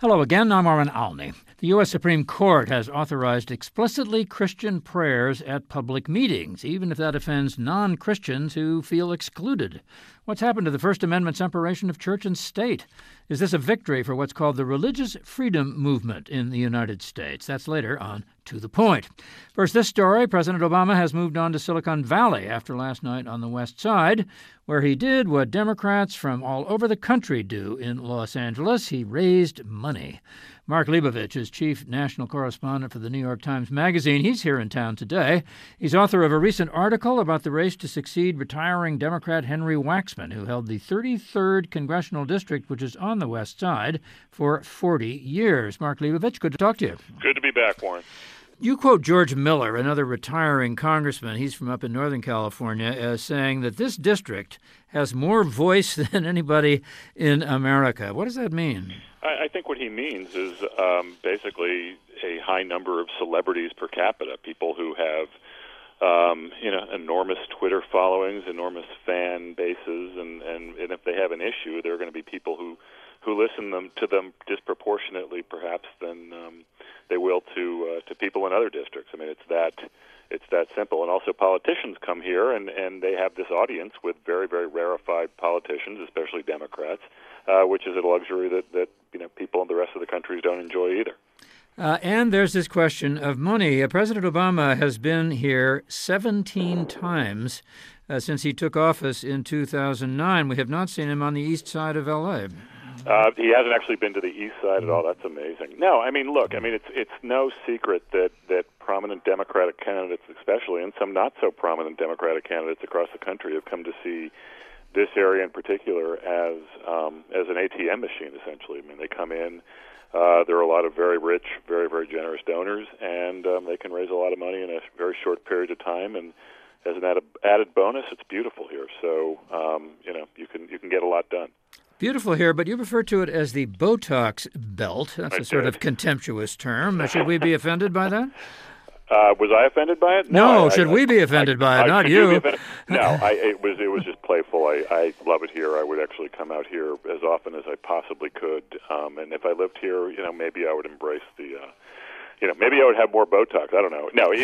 Hello again, I'm Armin Alny. The U.S. Supreme Court has authorized explicitly Christian prayers at public meetings, even if that offends non-Christians who feel excluded. What's happened to the First Amendment separation of church and state? Is this a victory for what's called the religious freedom movement in the United States? That's later on To the Point. First, this story, President Obama has moved on to Silicon Valley after last night on the West Side, where he did what Democrats from all over the country do in Los Angeles. He raised money. Mark Leibovich is chief national correspondent for the New York Times Magazine. He's here in town today. He's author of a recent article about the race to succeed retiring Democrat Henry Waxman, who held the 33rd Congressional District, which is on the West Side, for 40 years. Mark Leibovich, good to talk to you. Good to be back, Warren. You quote George Miller, another retiring congressman, he's from up in Northern California, as saying that this district has more voice than anybody in America. What does that mean? I think what he means is basically a high number of celebrities per capita, people who have enormous Twitter followings, enormous fan bases, and if they have an issue, there are going to be people who listen to them disproportionately, perhaps, than they will to people in other districts. I mean, it's that simple. And also, politicians come here, and they have this audience with very, very rarefied politicians, especially Democrats, which is a luxury that people in the rest of the country don't enjoy either. And there's this question of money. President Obama has been here 17 times since he took office in 2009. We have not seen him on the east side of L.A. He hasn't actually been to the east side at all. That's amazing. No, I mean, look, it's no secret that prominent Democratic candidates, especially, and some not so prominent Democratic candidates across the country, have come to see this area in particular as an ATM machine, essentially. I mean, they come in. There are a lot of very rich, very, very generous donors, and they can raise a lot of money in a very short period of time. And as an added bonus, it's beautiful here. So you can get a lot done. Beautiful here, but you refer to it as the Botox belt. That's a sort of contemptuous term. Should we be offended by that? Was I offended by it? No, should we be offended by it? Not you. No, it was just playful. I love it here. I would actually come out here as often as I possibly could. And if I lived here, maybe I would embrace the. Maybe I would have more Botox. I don't know. No,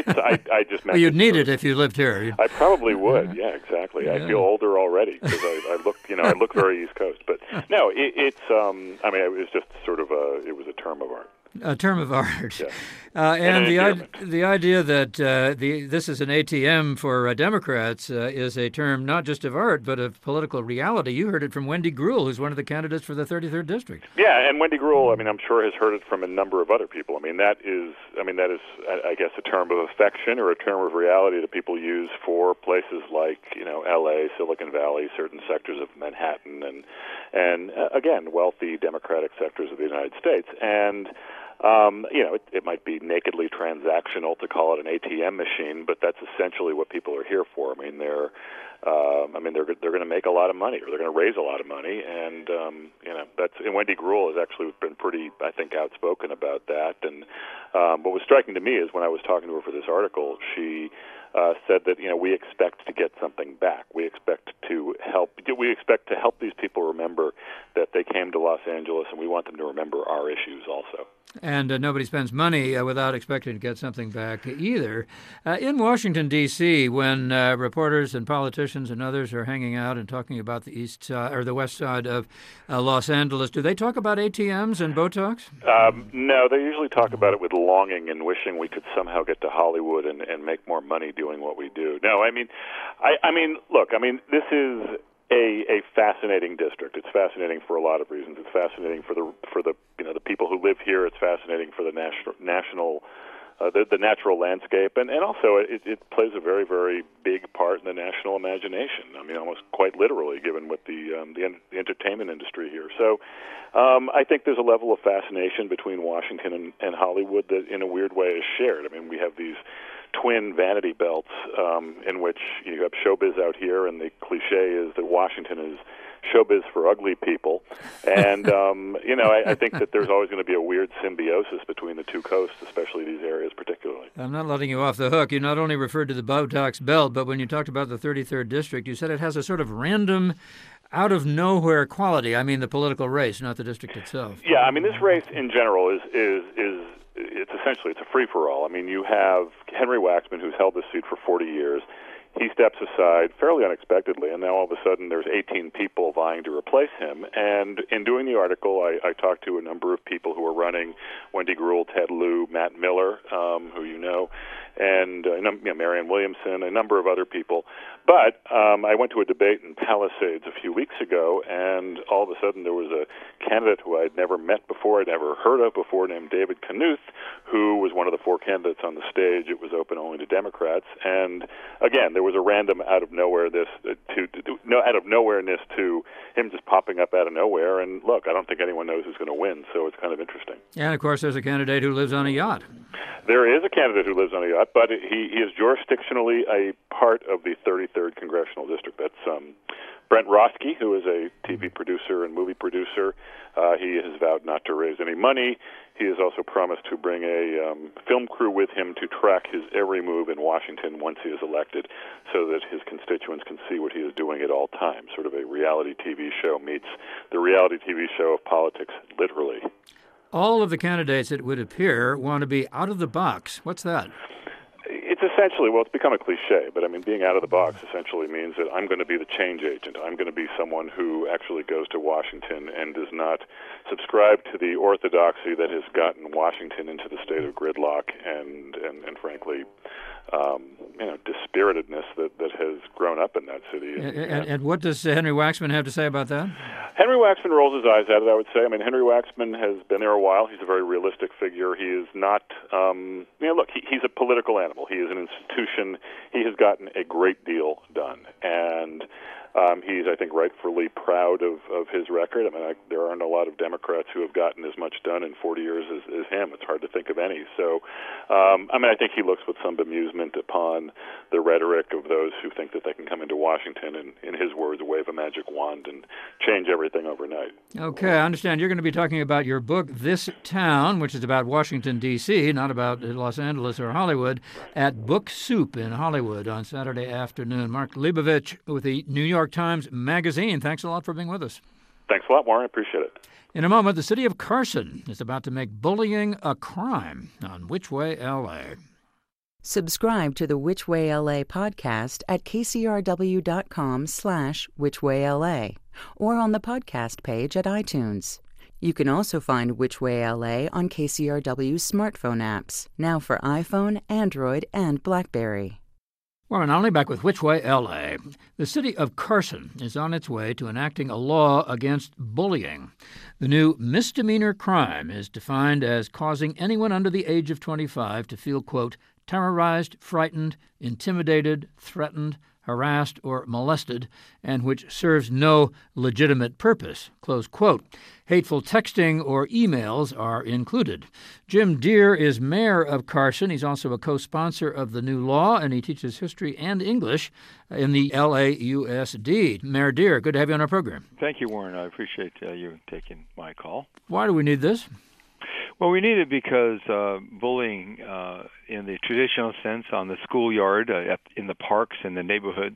I just meant. Well, you'd need it if you lived here. I probably would. Yeah, exactly. Yeah. I feel older already because I look, I look very East Coast. But no, it was just sort of it was a term of art. A term of art. Yeah. And the idea that this is an ATM for Democrats is a term not just of art, but of political reality. You heard it from Wendy Gruhl, who's one of the candidates for the 33rd District. Yeah, and Wendy Gruhl, I'm sure has heard it from a number of other people. That is, I guess, a term of affection or a term of reality that people use for places like, L.A., Silicon Valley, certain sectors of Manhattan, and again, wealthy Democratic sectors of the United States. And it might be nakedly transactional to call it an ATM machine, but that's essentially what people are here for. They're going to make a lot of money, or they're going to raise a lot of money, and and Wendy Gruhl has actually been pretty, I think, outspoken about that. And what was striking to me is when I was talking to her for this article, she said that we expect to get something back. We expect to help these people remember that they came to Los Angeles, and we want them to remember our issues also. And nobody spends money without expecting to get something back either. In Washington, D.C., when reporters and politicians and others are hanging out and talking about the east or the west side of Los Angeles, do they talk about ATMs and Botox? No, they usually talk about it with longing and wishing we could somehow get to Hollywood and make more money doing what we do. No, look, this is a fascinating district. It's fascinating for a lot of reasons. It's fascinating for the the people who live here. It's fascinating for the the natural landscape, and also it plays a very, very big part in the national imagination. Almost quite literally, given what the entertainment industry here. So, I think there's a level of fascination between Washington and Hollywood that, in a weird way, is shared. We have these twin vanity belts in which you have showbiz out here, and the cliche is that Washington is showbiz for ugly people. And, I think that there's always going to be a weird symbiosis between the two coasts, especially these areas particularly. I'm not letting you off the hook. You not only referred to the Botox belt, but when you talked about the 33rd District, you said it has a sort of random out of nowhere quality. I mean the political race, not the district itself. Yeah, I mean this race in general is it's essentially a free for all. I mean you have Henry Waxman, who's held this seat for 40 years. He steps aside fairly unexpectedly, and now all of a sudden there's 18 people vying to replace him. And in doing the article, I talked to a number of people who are running: Wendy Gruhl, Ted Lieu, Matt Miller, who you know, and Marianne Williamson, a number of other people. But I went to a debate in Palisades a few weeks ago, and all of a sudden there was a candidate who I'd never met before, I'd never heard of before, named David Knuth, who was one of the 4 candidates on the stage. It was open only to Democrats, and again, there was a random out of nowhereness to him just popping up out of nowhere. And look, I don't think anyone knows who's going to win, so it's kind of interesting. And of course, there's a candidate who lives on a yacht. There is a candidate who lives on a yacht, but he is jurisdictionally a part of the 33rd Congressional District. That's Brent Roski, who is a TV producer and movie producer. He has vowed not to raise any money. He has also promised to bring a film crew with him to track his every move in Washington once he is elected, so that his constituents can see what he is doing at all times. Sort of a reality TV show meets the reality TV show of politics, literally. All of the candidates, it would appear, want to be out of the box. What's that? It's essentially, well, it's become a cliche, but I mean, being out of the box essentially means that I'm going to be the change agent. I'm going to be someone who actually goes to Washington and does not subscribe to the orthodoxy that has gotten Washington into the state of gridlock and frankly, dispiritedness that has grown up in that city. And what does Henry Waxman have to say about that? Henry Waxman rolls his eyes at it, I would say. I mean, Henry Waxman has been there a while. He's a very realistic figure. He is not, he's a political animal. He is an institution. He has gotten a great deal done. And he's, I think, rightfully proud of his record. I mean, there aren't a lot of Democrats who have gotten as much done in 40 years as him. It's hard to think of any. So, I think he looks with some bemusement upon the rhetoric of those who think that they can come into Washington and, in his words, wave a magic wand and change everything overnight. Okay, I understand. You're going to be talking about your book, This Town, which is about Washington, D.C., not about Los Angeles or Hollywood, at Book Soup in Hollywood on Saturday afternoon. Mark Leibovich with the New York Times Magazine. Thanks a lot for being with us. Thanks a lot, Warren. I appreciate it. In a moment, the city of Carson is about to make bullying a crime on Which Way LA. Subscribe to the Which Way LA podcast at kcrw.com/whichwayla or on the podcast page at iTunes. You can also find Which Way LA on KCRW's smartphone apps, now for iPhone, Android, and BlackBerry. Warren Olney back with Which Way LA. The city of Carson is on its way to enacting a law against bullying. The new misdemeanor crime is defined as causing anyone under the age of 25 to feel, quote, terrorized, frightened, intimidated, threatened, harassed, or molested, and which serves no legitimate purpose, close quote. Hateful texting or emails are included. Jim Deere is mayor of Carson. He's also a co-sponsor of the new law, and he teaches history and English in the LAUSD. Mayor Deere, good to have you on our program. Thank you, Warren. I appreciate you taking my call. Why do we need this? Well, we need it because bullying in the traditional sense on the schoolyard, in the parks, in the neighborhoods,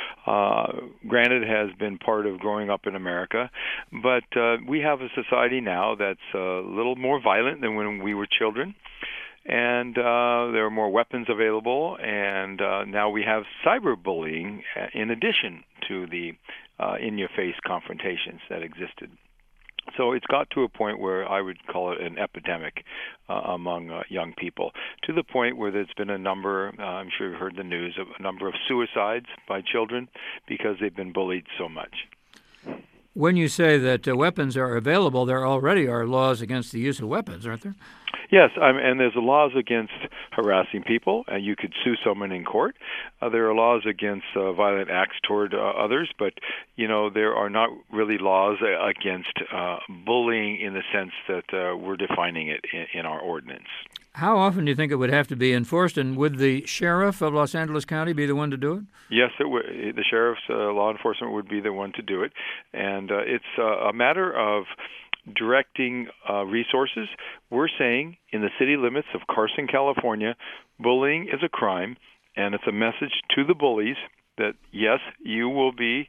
granted has been part of growing up in America, but we have a society now that's a little more violent than when we were children. And there are more weapons available, and now we have cyberbullying in addition to the in-your-face confrontations that existed. So it's got to a point where I would call it an epidemic among young people, to the point where there's been a number, I'm sure you've heard the news, of a number of suicides by children because they've been bullied so much. When you say that weapons are available, there already are laws against the use of weapons, aren't there? Yes, and there's laws against harassing people, and you could sue someone in court. There are laws against violent acts toward others, but, there are not really laws against bullying in the sense that we're defining it in our ordinance. How often do you think it would have to be enforced, and would the sheriff of Los Angeles County be the one to do it? Yes, it would. The sheriff's law enforcement would be the one to do it, and it's a matter of directing resources. We're saying in the city limits of Carson, California, bullying is a crime, and it's a message to the bullies that, yes, you will be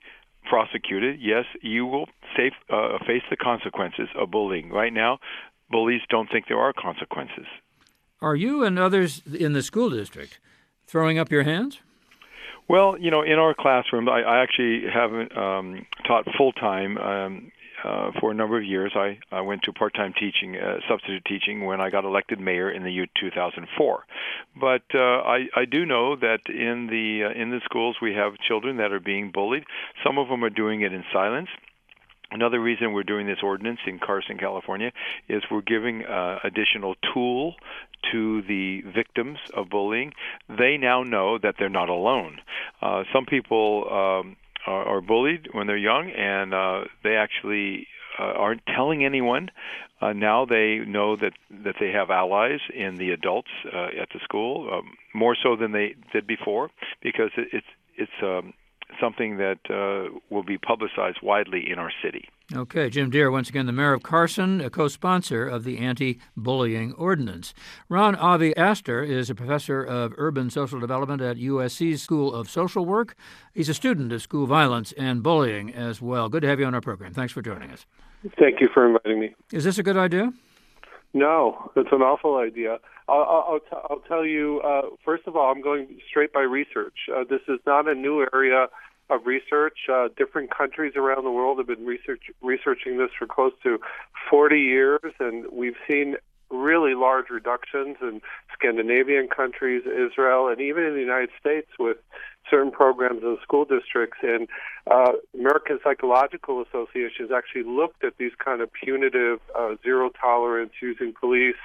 prosecuted, yes, you will face the consequences of bullying. Right now, bullies don't think there are consequences. Are you and others in the school district throwing up your hands? Well, in our classroom, I actually haven't taught full-time for a number of years. I went to part-time teaching, substitute teaching, when I got elected mayor in the year 2004. But I do know that in the schools we have children that are being bullied. Some of them are doing it in silence. Another reason we're doing this ordinance in Carson, California, is we're giving additional tool to the victims of bullying. They now know that they're not alone. Some people are bullied when they're young, and they actually aren't telling anyone. Now they know that they have allies in the adults at the school, more so than they did before, because it's something that will be publicized widely in our city. Okay, Jim Dear, once again, the mayor of Carson, a co-sponsor of the anti-bullying ordinance. Ron Avi Aster is a professor of urban social development at USC's School of Social Work. He's a student of school violence and bullying as well. Good to have you on our program. Thanks for joining us. Thank you for inviting me. Is this a good idea? No, it's an awful idea. I'll tell you, first of all, I'm going straight by research. This is not a new area of research. Different countries around the world have been researching this for close to 40 years, and we've seen really large reductions in Scandinavian countries, Israel, and even in the United States with certain programs in school districts. And American Psychological Association has actually looked at these kind of punitive, zero tolerance, using police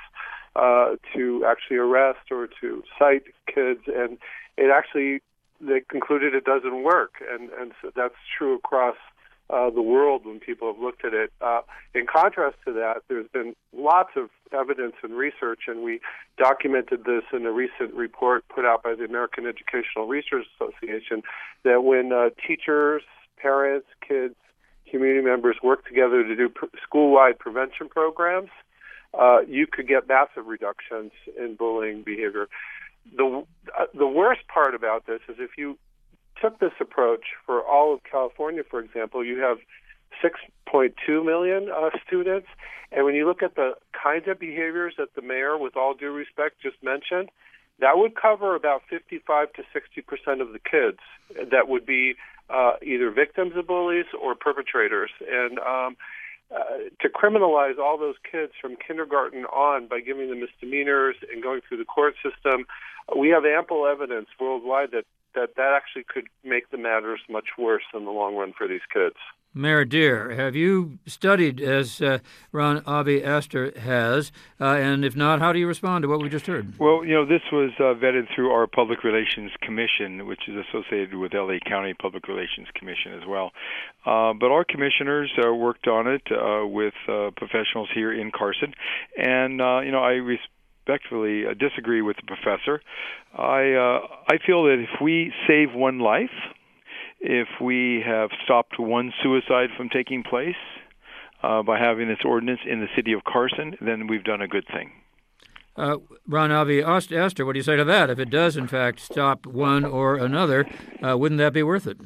to actually arrest or to cite kids, and they concluded it doesn't work, and so that's true across the world when people have looked at it. In contrast to that, there's been lots of evidence and research, and we documented this in a recent report put out by the American Educational Research Association, that when teachers, parents, kids, community members work together to do school-wide prevention programs, you could get massive reductions in bullying behavior. The worst part about this is if you took this approach for all of California, for example, you have 6.2 million students, and when you look at the kinds of behaviors that the mayor, with all due respect, just mentioned, that would cover about 55 to 60% of the kids that would be either victims of bullies or perpetrators. And to criminalize all those kids from kindergarten on by giving them misdemeanors and going through the court system, we have ample evidence worldwide that actually could make the matters much worse in the long run for these kids. Mayor Dear, have you studied as Ron Avi Aster has? And if not, how do you respond to what we just heard? Well, this was vetted through our Public Relations Commission, which is associated with L.A. County Public Relations Commission as well. But our commissioners worked on it with professionals here in Carson. And, I respectfully disagree with the professor. I feel that if we save one life, if we have stopped one suicide from taking place by having this ordinance in the city of Carson, then we've done a good thing. Ron Avi Aster, what do you say to that? If it does, in fact, stop one or another, wouldn't that be worth it?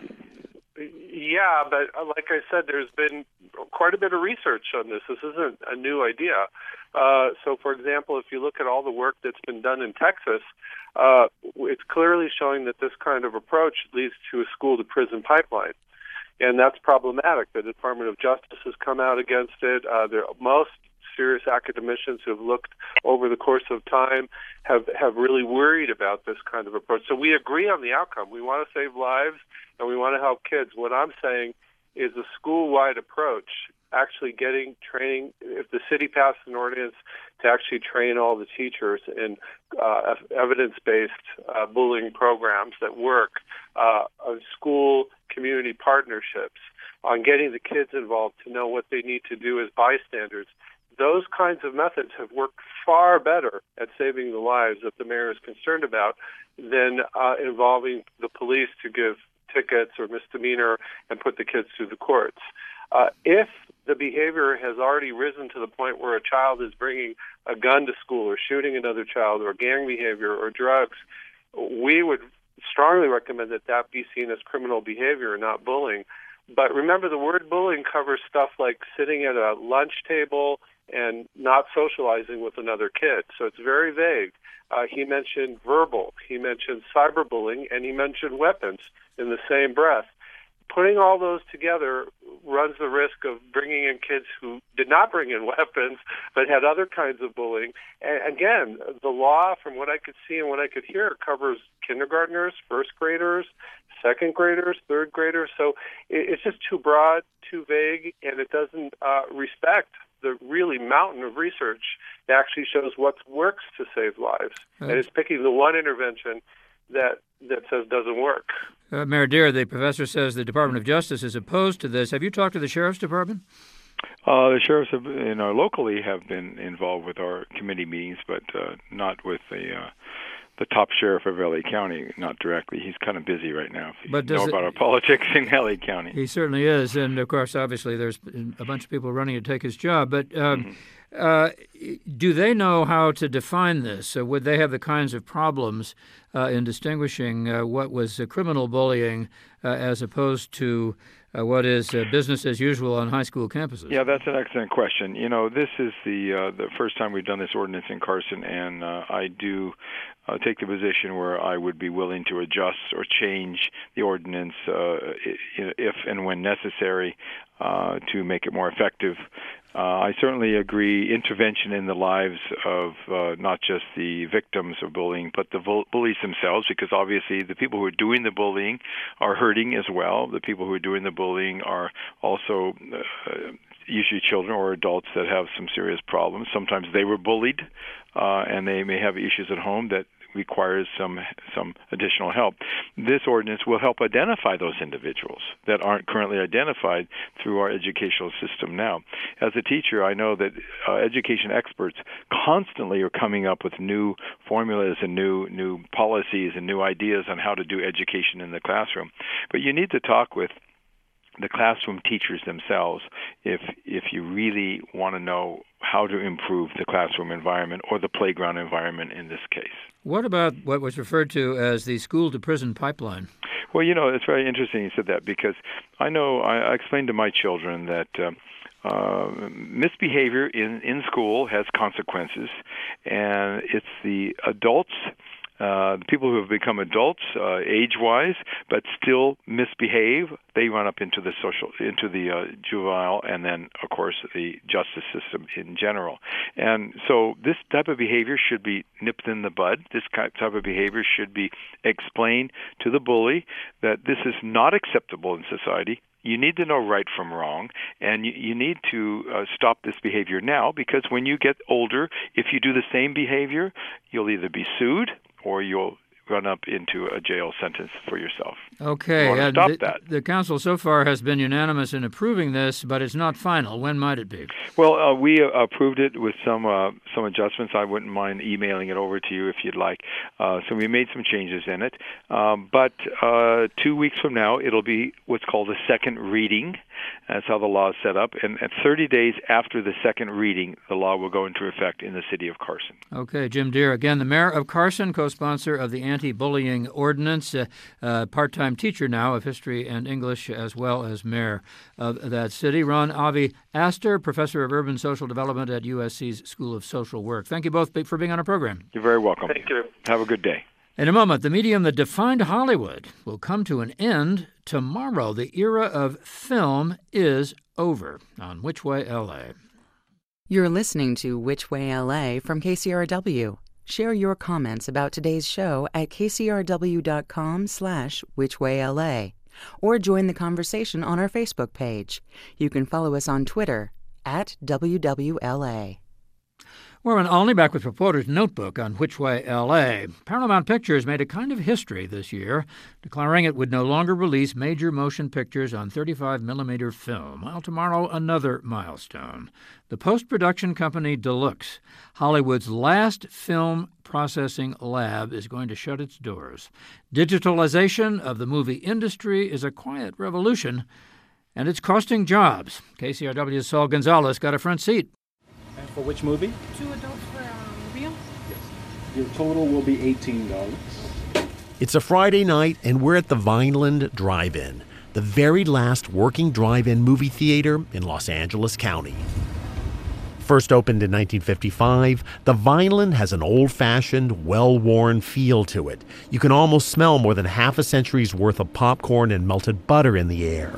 Yeah, but like I said, there's been quite a bit of research on this. This isn't a new idea. So, for example, if you look at all the work that's been done in Texas, it's clearly showing that this kind of approach leads to a school-to-prison pipeline. And that's problematic. The Department of Justice has come out against it. Most serious academicians who have looked over the course of time have really worried about this kind of approach. So we agree on the outcome. We want to save lives, and we want to help kids. What I'm saying is a school-wide approach, actually getting training, if the city passed an ordinance to actually train all the teachers in evidence-based bullying programs that work, on school community partnerships, on getting the kids involved to know what they need to do as bystanders. Those kinds of methods have worked far better at saving the lives that the mayor is concerned about than involving the police to give tickets or misdemeanor and put the kids through the courts. If the behavior has already risen to the point where a child is bringing a gun to school or shooting another child, or gang behavior or drugs, we would strongly recommend that be seen as criminal behavior, not bullying. But remember, the word bullying covers stuff like sitting at a lunch table and not socializing with another kid. So it's very vague. He mentioned verbal, he mentioned cyberbullying, and he mentioned weapons in the same breath. Putting all those together runs the risk of bringing in kids who did not bring in weapons but had other kinds of bullying. And again, the law, from what I could see and what I could hear, covers kindergartners, first graders, second graders, third graders. So it's just too broad, too vague, and it doesn't respect the really mountain of research that actually shows what works to save lives. And it's picking the one intervention that says doesn't work. Mayor Deer, the professor says the Department of Justice is opposed to this. Have you talked to the Sheriff's Department? The sheriffs locally have been involved with our committee meetings, but not with the top sheriff of LA County, not directly. He's kind of busy right now. If you know about our politics in LA County. He certainly is. And, of course, obviously there's a bunch of people running to take his job. But do they know how to define this? Would they have the kinds of problems in distinguishing what was criminal bullying as opposed to what is business as usual on high school campuses? Yeah, that's an excellent question. This is the first time we've done this ordinance in Carson, and I do take the position where I would be willing to adjust or change the ordinance if and when necessary to make it more effective. I certainly agree intervention in the lives of not just the victims of bullying, but the bullies themselves, because obviously the people who are doing the bullying are hurting as well. The people who are doing the bullying are also usually children or adults that have some serious problems. Sometimes they were bullied, and they may have issues at home that requires some additional help. This ordinance will help identify those individuals that aren't currently identified through our educational system now. As a teacher, I know that education experts constantly are coming up with new formulas and new policies and new ideas on how to do education in the classroom. But you need to talk with the classroom teachers themselves if you really want to know how to improve the classroom environment or the playground environment in this case. What about what was referred to as the school-to-prison pipeline? Well, it's very interesting you said that, because I know I explained to my children that misbehavior in school has consequences, and it's the adults, the people who have become adults age-wise but still misbehave, they run up into the juvenile, and then, of course, the justice system in general. And so this type of behavior should be nipped in the bud. This type of behavior should be explained to the bully that this is not acceptable in society. You need to know right from wrong, and you need to stop this behavior now, because when you get older, if you do the same behavior, you'll either be sued or you'll run up into a jail sentence for yourself. Okay. You want to stop that. The council so far has been unanimous in approving this, but it's not final. When might it be? Well, we approved it with some adjustments. I wouldn't mind emailing it over to you if you'd like. So we made some changes in it. But 2 weeks from now, it'll be what's called a second reading. That's how the law is set up. And at 30 days after the second reading, the law will go into effect in the city of Carson. Okay. Jim Deer, again, the mayor of Carson, co-sponsor of the anti-bullying ordinance, part-time teacher now of history and English, as well as mayor of that city. Ron Avi Astor, professor of urban social development at USC's School of Social Work. Thank you both for being on our program. You're very welcome. Thank you. Have a good day. In a moment, the medium that defined Hollywood will come to an end tomorrow. The era of film is over on Which Way LA. You're listening to Which Way LA from KCRW. Share your comments about today's show at kcrw.com/whichwayla or join the conversation on our Facebook page. You can follow us on Twitter at WWLA. We're in Olney, back with Reporter's Notebook on Which Way LA. Paramount Pictures made a kind of history this year, declaring it would no longer release major motion pictures on 35mm film. Well, tomorrow, another milestone. The post-production company Deluxe, Hollywood's last film processing lab, is going to shut its doors. Digitalization of the movie industry is a quiet revolution, and it's costing jobs. KCRW's Saul Gonzalez got a front seat. And for which movie? 2 adults for real? Yes. Your total will be $18. It's a Friday night, and we're at the Vineland Drive-In. the very last working drive-in movie theater in Los Angeles County. First opened in 1955, the Vineland has an old-fashioned, well-worn feel to it. You can almost smell more than half a century's worth of popcorn and melted butter in the air.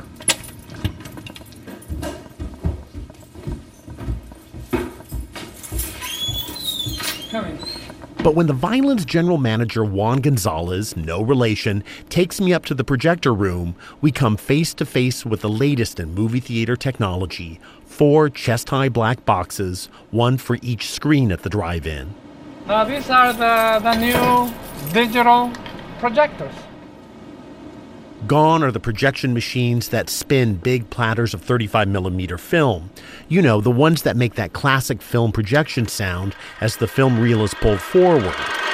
Coming. But when the Vineland's general manager, Juan Gonzalez, no relation, takes me up to the projector room, we come face to face with the latest in movie theater technology. 4 chest-high black boxes, one for each screen at the drive-in. These are the new digital projectors. Gone are the projection machines that spin big platters of 35mm film. You know, the ones that make that classic film projection sound as the film reel is pulled forward.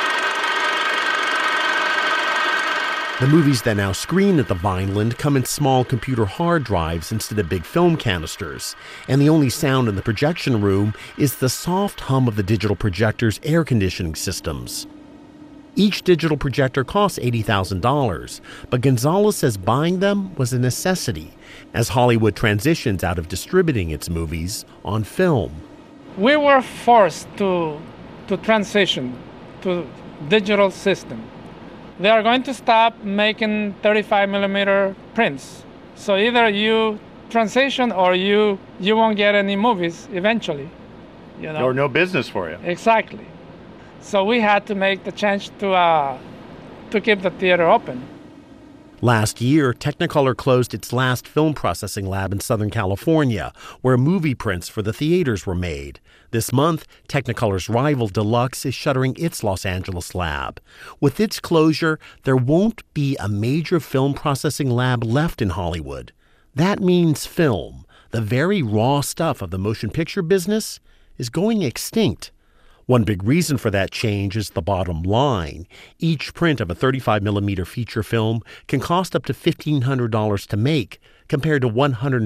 The movies that now screen at the Vineland come in small computer hard drives instead of big film canisters, and the only sound in the projection room is the soft hum of the digital projector's air conditioning systems. Each digital projector costs $80,000, but Gonzalez says buying them was a necessity as Hollywood transitions out of distributing its movies on film. We were forced to transition to digital system. They are going to stop making 35mm prints. So either you transition or you won't get any movies eventually. You know? Or no business for you. Exactly. So we had to make the change to keep the theater open. Last year, Technicolor closed its last film processing lab in Southern California, where movie prints for the theaters were made. This month, Technicolor's rival Deluxe is shuttering its Los Angeles lab. With its closure, there won't be a major film processing lab left in Hollywood. That means film, the very raw stuff of the motion picture business, is going extinct. One big reason for that change is the bottom line. Each print of a 35mm feature film can cost up to $1,500 to make, compared to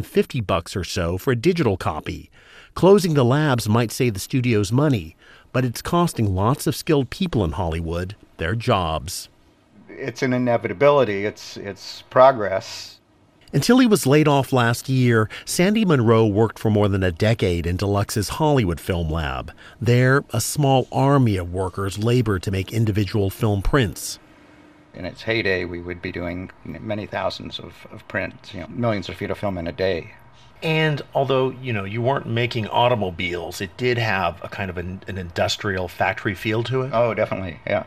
$150 or so for a digital copy. Closing the labs might save the studios money, but it's costing lots of skilled people in Hollywood their jobs. It's an inevitability. It's progress. Until he was laid off last year, Sandy Monroe worked for more than a decade in Deluxe's Hollywood Film Lab. There, a small army of workers labored to make individual film prints. In its heyday, we would be doing many thousands of prints, millions of feet of film in a day. And although, you weren't making automobiles, it did have a kind of an industrial factory feel to it? Oh, definitely, yeah.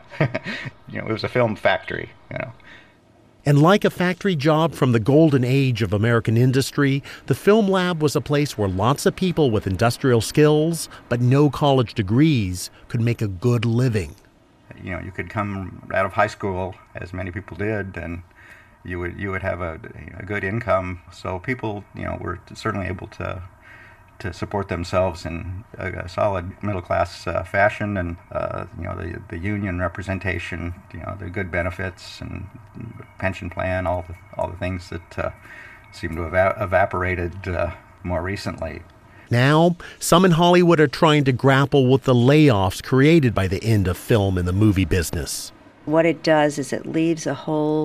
It was a film factory, And like a factory job from the golden age of American industry, the Film Lab was a place where lots of people with industrial skills, but no college degrees, could make a good living. You could come out of high school, as many people did, and you would have a good income. So people, were certainly able to support themselves in a solid middle-class fashion, and the union representation, the good benefits and pension plan, all the things that seem to have evaporated more recently. Now, some in Hollywood are trying to grapple with the layoffs created by the end of film in the movie business. What it does is it leaves a whole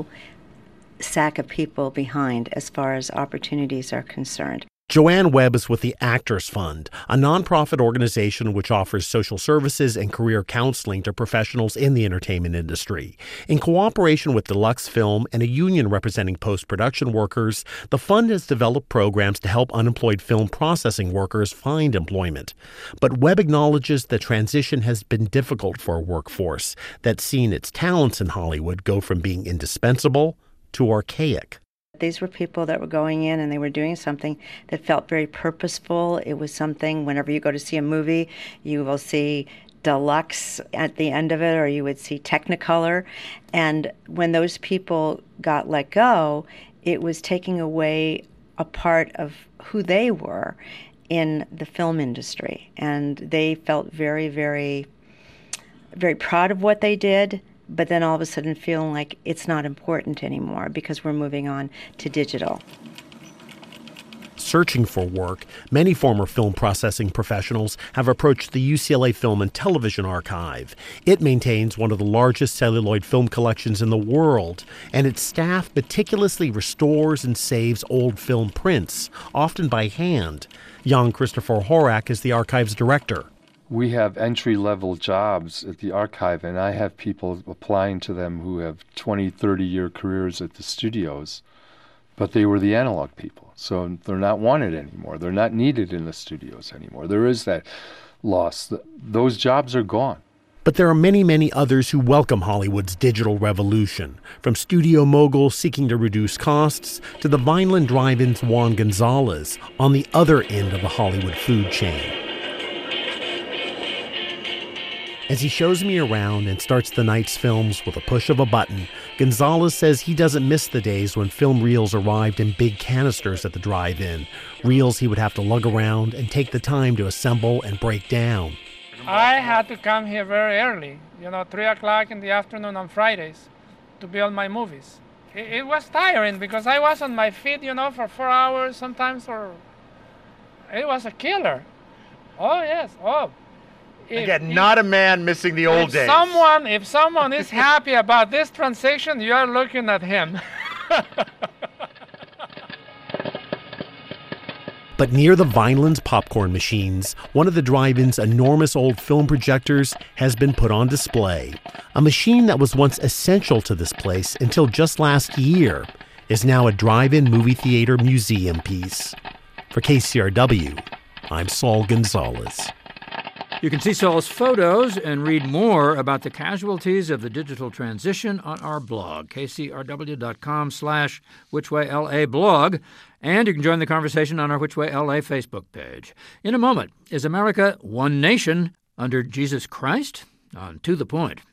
sack of people behind as far as opportunities are concerned. Joanne Webb is with the Actors Fund, a nonprofit organization which offers social services and career counseling to professionals in the entertainment industry. In cooperation with Deluxe Film and a union representing post-production workers, the fund has developed programs to help unemployed film processing workers find employment. But Webb acknowledges the transition has been difficult for a workforce that's seen its talents in Hollywood go from being indispensable to archaic. These were people that were going in and they were doing something that felt very purposeful. It was something, whenever you go to see a movie, you will see Deluxe at the end of it, or you would see Technicolor. And when those people got let go, it was taking away a part of who they were in the film industry. And they felt very, very, very proud of what they did, but then all of a sudden feeling like it's not important anymore because we're moving on to digital. searching for work, many former film processing professionals have approached the UCLA Film and Television Archive. It maintains one of the largest celluloid film collections in the world, and its staff meticulously restores and saves old film prints, often by hand. Jan Christopher Horak is the archive's director. We have entry-level jobs at the archive, and I have people applying to them who have 20, 30-year careers at the studios, but they were the analog people, so they're not wanted anymore. They're not needed in the studios anymore. There is that loss. Those jobs are gone. But there are many, many others who welcome Hollywood's digital revolution, from studio moguls seeking to reduce costs to the Vineland Drive-In's Juan Gonzalez on the other end of the Hollywood food chain. As he shows me around and starts the night's films with a push of a button, Gonzalez says he doesn't miss the days when film reels arrived in big canisters at the drive-in, reels he would have to lug around and take the time to assemble and break down. I had to come here very early, 3 o'clock in the afternoon on Fridays to build my movies. It was tiring because I was on my feet, for 4 hours sometimes, or it was a killer. Oh, yes, oh. Again, not a man missing the old days. If someone is happy about this transaction, you are looking at him. But near the Vineland's popcorn machines, one of the drive-in's enormous old film projectors has been put on display. A machine that was once essential to this place until just last year is now a drive-in movie theater museum piece. For KCRW, I'm Saul Gonzalez. You can see Saul's photos and read more about the casualties of the digital transition on our blog, kcrw.com/WhичWayLA blog, and you can join the conversation on our Which Way LA Facebook page. In a moment, is America one nation under Jesus Christ? On To the Point.